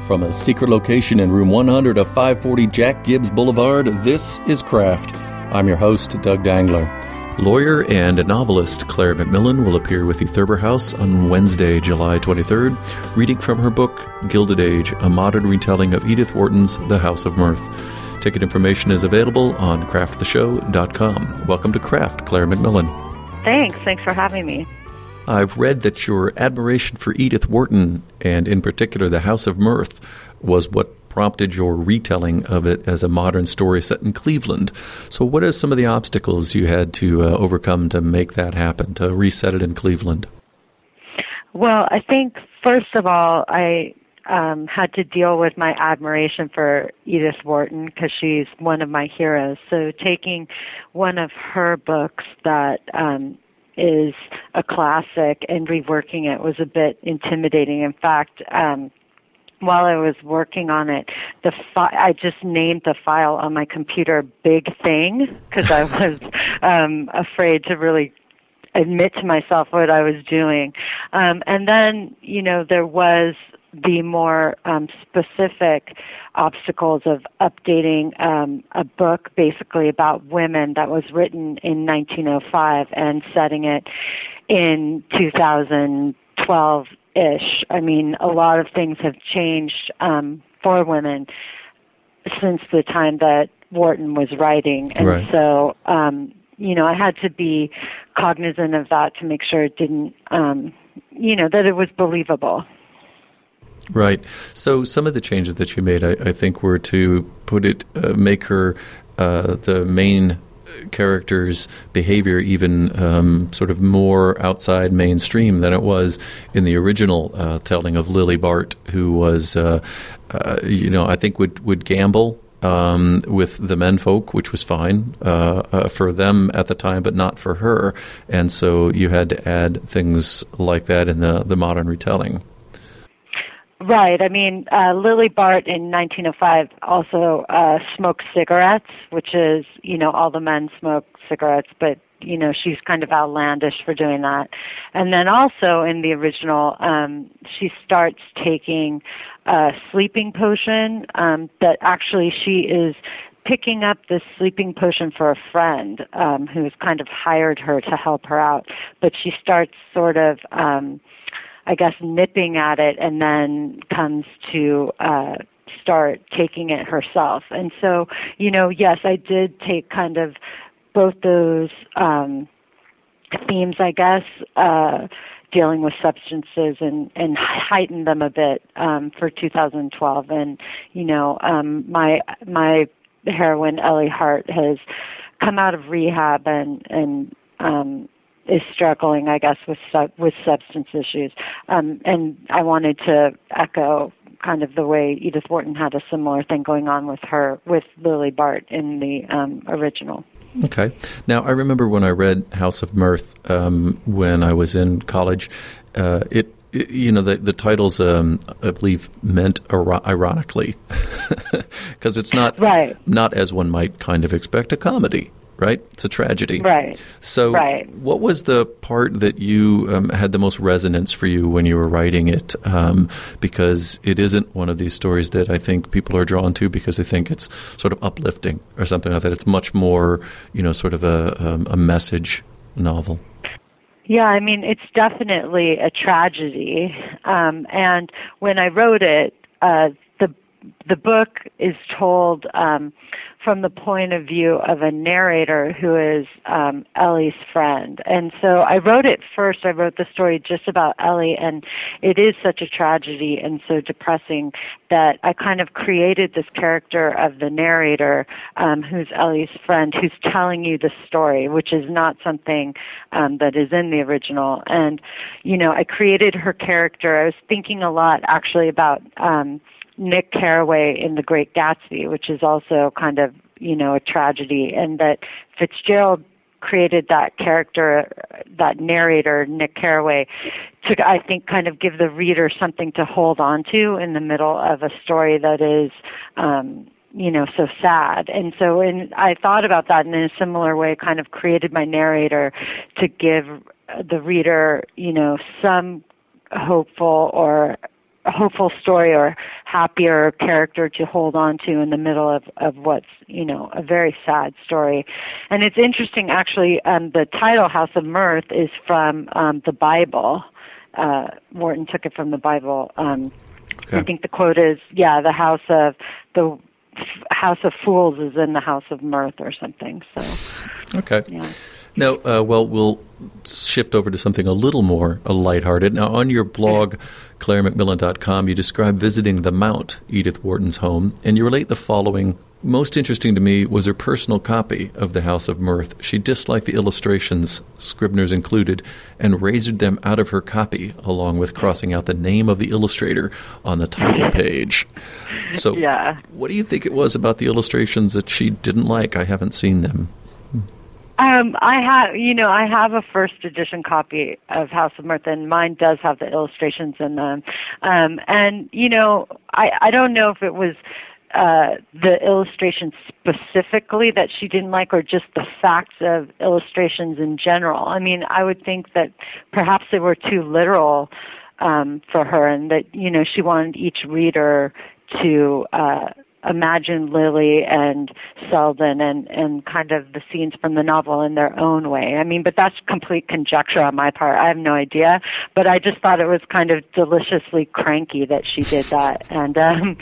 From a secret location in room 100 of 540 Jack Gibbs Boulevard, this is Craft. I'm your host, Doug Dangler. Lawyer and novelist Claire McMillan will appear with the Thurber House on Wednesday, July 23rd, reading from her book, Gilded Age, a modern retelling of Edith Wharton's The House of Mirth. Ticket information is available on crafttheshow.com. Welcome to Craft, Claire McMillan. Thanks for having me. I've read that your admiration for Edith Wharton, and in particular The House of Mirth, was what prompted your retelling of it as a modern story set in Cleveland. So what are some of the obstacles you had to overcome to make that happen, to reset it in Cleveland? Well, I think, first of all, I had to deal with my admiration for Edith Wharton because she's one of my heroes. So taking one of her books that is a classic and reworking it was a bit intimidating. In fact, while I was working on it, I just named the file on my computer Big Thing because I was afraid to really admit to myself what I was doing. And then, there was the more specific obstacles of updating a book basically about women that was written in 1905 and setting it in 2012-ish. I mean, a lot of things have changed for women since the time that Wharton was writing. And right. So, I had to be cognizant of that to make sure it didn't, that it was believable. Right. So some of the changes that you made, I think, were to make her the main character's behavior even sort of more outside mainstream than it was in the original telling of Lily Bart, who was, I think would gamble with the menfolk, which was fine for them at the time, but not for her. And so you had to add things like that in the modern retelling. Right. I mean, Lily Bart in 1905 also smoked cigarettes, which is, all the men smoke cigarettes, but, she's kind of outlandish for doing that. And then also in the original, she starts taking a sleeping potion that actually she is picking up this sleeping potion for a friend who's kind of hired her to help her out. But she starts sort of nipping at it and then comes to start taking it herself. And so, yes, I did take kind of both those themes, dealing with substances and heighten them a bit for 2012. And, my heroine, Ellie Hart, has come out of rehab and is struggling, with substance issues. And I wanted to echo kind of the way Edith Wharton had a similar thing going on with Lily Bart in the original. Okay. Now, I remember when I read House of Mirth when I was in college, the titles, I believe, meant ironically, because it's not as one might kind of expect a comedy. Right? It's a tragedy. Right. So what was the part that you had the most resonance for you when you were writing it? Because it isn't one of these stories that I think people are drawn to because they think it's sort of uplifting or something like that. It's much more, sort of a message novel. Yeah, I mean, it's definitely a tragedy. And when I wrote it, the book is told from the point of view of a narrator who is Ellie's friend. And so I wrote the story just about Ellie, and it is such a tragedy and so depressing that I kind of created this character of the narrator who's Ellie's friend, who's telling you the story, which is not something that is in the original. And, I created her character. I was thinking a lot actually about Nick Carraway in The Great Gatsby, which is also kind of, a tragedy, and that Fitzgerald created that character, that narrator, Nick Carraway, to, I think, kind of give the reader something to hold on to in the middle of a story that is, so sad. And so I thought about that, and in a similar way kind of created my narrator to give the reader, some hopeful story or happier character to hold on to in the middle of what's, a very sad story. And it's interesting, actually, the title House of Mirth is from the Bible. Wharton took it from the Bible. Okay. I think the quote is, the house of fools is in the house of mirth or something. So, okay. Yeah. Now, we'll shift over to something a little more lighthearted. Now, on your blog, ClaireMcMillan.com, you describe visiting the Mount, Edith Wharton's home, and you relate the following. Most interesting to me was her personal copy of The House of Mirth. She disliked the illustrations, Scribner's included, and razored them out of her copy, along with crossing out the name of the illustrator on the title page. So, What do you think it was about the illustrations that she didn't like? I haven't seen them. I have a first edition copy of House of Mirth, and mine does have the illustrations in them. I don't know if it was the illustrations specifically that she didn't like, or just the facts of illustrations in general. I mean, I would think that perhaps they were too literal for her, and that she wanted each reader to imagine Lily and Selden and kind of the scenes from the novel in their own way. I mean, but that's complete conjecture on my part. I have no idea. But I just thought it was kind of deliciously cranky that she did that. And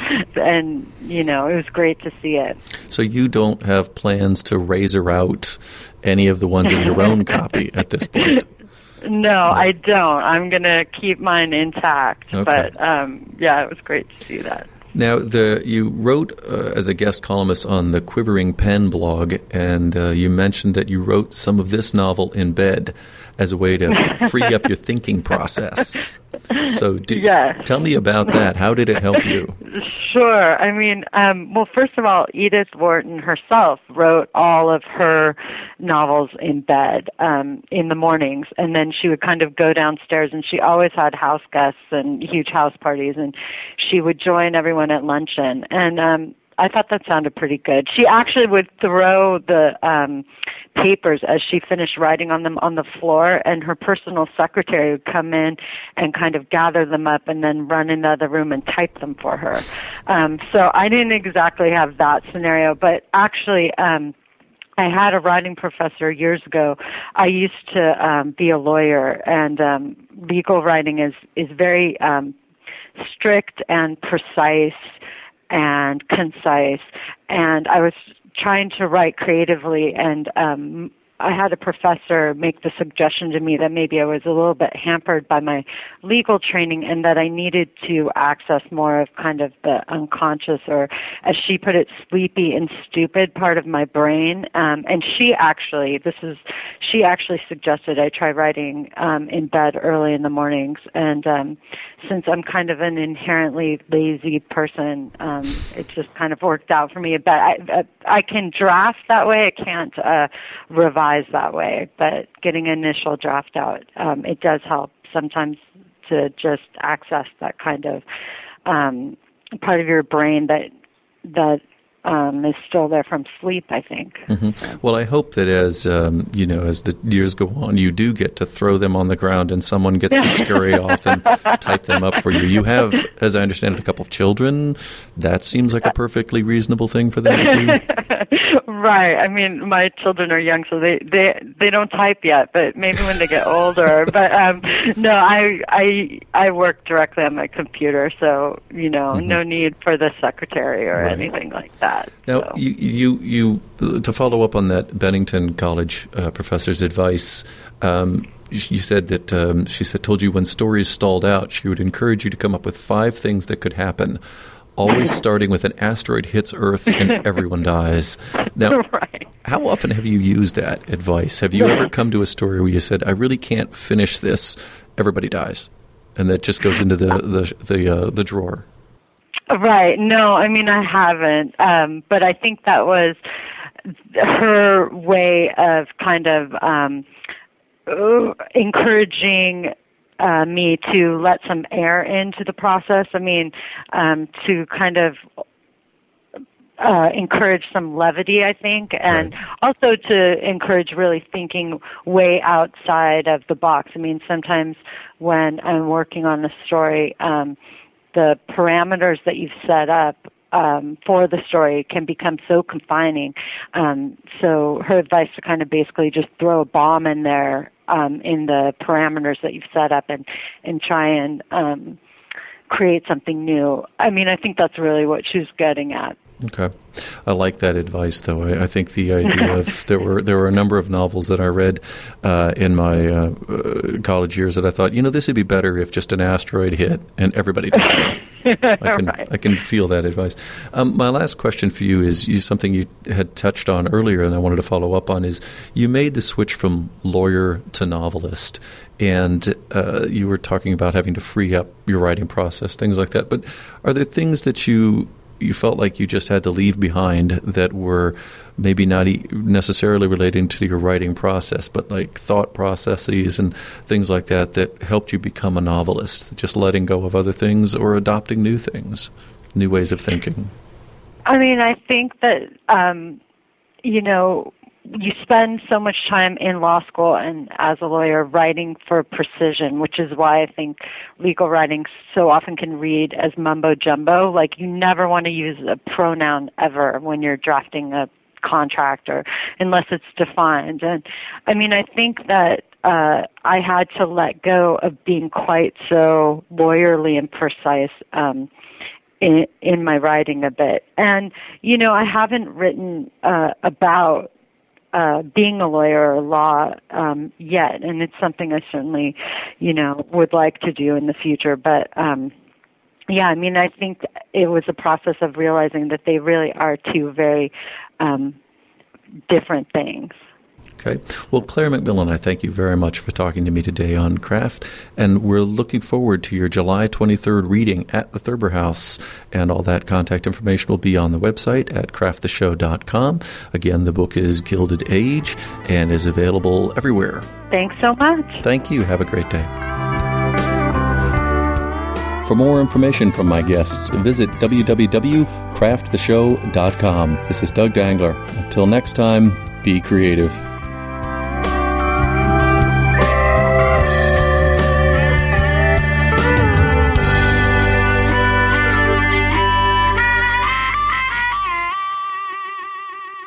it was great to see it. So you don't have plans to razor out any of the ones in your own copy at this point? No, I don't. I'm going to keep mine intact. Okay. But, it was great to see that. Now, you wrote as a guest columnist on the Quivering Pen blog, and you mentioned that you wrote some of this novel in bed as a way to free up your thinking process. So tell me about that. How did it help you? Sure. I mean, first of all, Edith Wharton herself wrote all of her novels in bed in the mornings, and then she would kind of go downstairs, and she always had house guests and huge house parties, and she would join everyone at luncheon. And I thought that sounded pretty good. She actually would throw the papers as she finished writing on them on the floor, and her personal secretary would come in and kind of gather them up and then run in the other room and type them for her. So I didn't exactly have that scenario, but actually I had a writing professor years ago. I used to be a lawyer, and legal writing is very strict and precise and concise, and I was trying to write creatively, and I had a professor make the suggestion to me that maybe I was a little bit hampered by my legal training, and that I needed to access more of kind of the unconscious, or as she put it, sleepy and stupid part of my brain. And she actually suggested I try writing in bed early in the mornings. And since I'm kind of an inherently lazy person, it just kind of worked out for me. But I can draft that way. I can't revise that way, but getting an initial draft out, it does help sometimes to just access that kind of part of your brain that is still there from sleep, I think. Mm-hmm. So. Well, I hope that as as the years go on, you do get to throw them on the ground and someone gets to scurry off and type them up for you. You have, as I understand it, a couple of children. That seems like a perfectly reasonable thing for them to do. Right. I mean, my children are young, so they don't type yet, but maybe when they get older. But no, I work directly on my computer, so no need for the secretary or anything like that. Now, so. you to follow up on that Bennington College professor's advice, you said that she told you when stories stalled out, she would encourage you to come up with 5 things that could happen, always starting with an asteroid hits Earth and everyone dies. Now, right. How often have you used that advice? Have you ever come to a story where you said, I really can't finish this, everybody dies, and that just goes into the drawer? Right. No, I mean, I haven't. But I think that was her way of kind of encouraging me to let some air into the process. I mean, to kind of encourage some levity, I think, and also to encourage really thinking way outside of the box. I mean, sometimes when I'm working on a story, the parameters that you've set up for the story can become so confining. So her advice to kind of basically just throw a bomb in there in the parameters that you've set up and try and create something new. I mean, I think that's really what she was getting at. Okay. I like that advice, though. I think the idea of there were a number of novels that I read in my college years that I thought, this would be better if just an asteroid hit and everybody died. I can feel that advice. My last question for you is something you had touched on earlier, and I wanted to follow up on, is you made the switch from lawyer to novelist, and you were talking about having to free up your writing process, things like that. But are there things that you felt like you just had to leave behind that were maybe not necessarily relating to your writing process, but like thought processes and things like that helped you become a novelist, just letting go of other things or adopting new things, new ways of thinking? I mean, I think that, you spend so much time in law school and as a lawyer writing for precision, which is why I think legal writing so often can read as mumbo jumbo. Like, you never want to use a pronoun ever when you're drafting a contract or unless it's defined. And I mean, I think that I had to let go of being quite so lawyerly and precise in my writing a bit. And, I haven't written about being a lawyer or law yet, and it's something I certainly, would like to do in the future. But I think it was a process of realizing that they really are two very different things. Okay. Well, Claire McMillan, I thank you very much for talking to me today on Craft, and we're looking forward to your July 23rd reading at the Thurber House, and all that contact information will be on the website at crafttheshow.com. Again, the book is Gilded Age and is available everywhere. Thanks so much. Thank you. Have a great day. For more information from my guests, visit www.crafttheshow.com. This is Doug Dangler. Until next time, be creative.